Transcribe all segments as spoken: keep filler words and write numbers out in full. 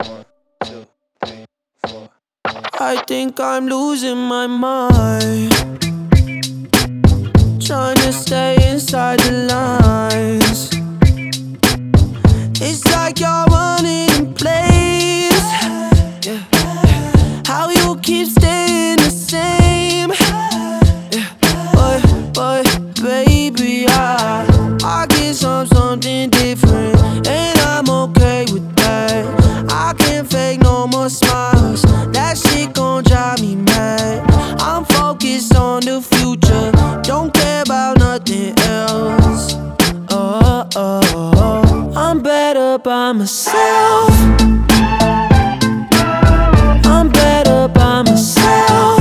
One, two, three, four. I think I'm losing my mind, trying to stay inside the lines. It's like you're running in place. Yeah. How you keep staying the same. Yeah. But, but, baby, I, I get some something different, and I'm okay with that. I can't fake no more smiles. That shit gon' drive me mad. I'm focused on the future, don't care about nothing else. Oh, oh, oh. I'm better by myself. I'm better by myself.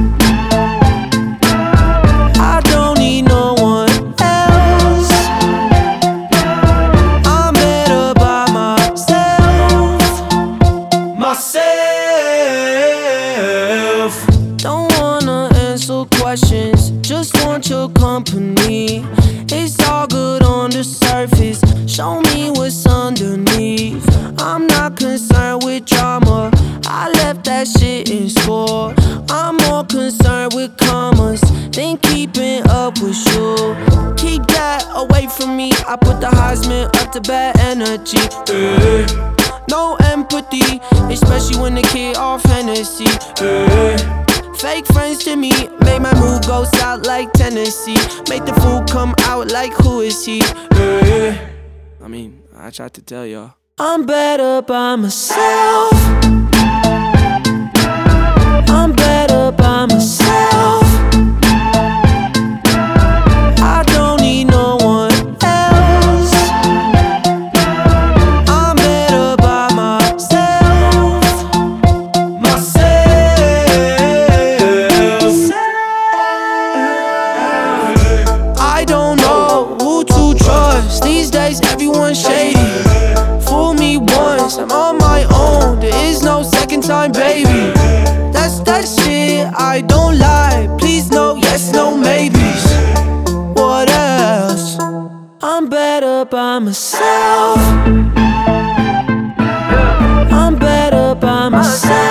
I don't need no one else. I'm better by myself. Myself. Don't wanna answer questions, just want your company. It's all good on the surface, show me what's underneath. I'm not concerned with drama, I left that shit in school. I'm more concerned with commas than keeping up with you. Keep that away from me, I put the Heisman up to bad energy. eh. No empathy, especially when the kid off Hennessy. eh. Fake friends to me, make my mood go south like Tennessee. Make the fool come out like who is he? eh. I mean, I tried to tell y'all. I'm better by myself. I'm better by myself. I don't need no one else. I'm better by myself. Myself. I don't know who to trust. These days everyone's shady. Fool me once, I'm on my own. There is no second time, baby. That's that shit I don't like. Please no yes, no maybes. What else? I'm better by myself. I'm better by myself.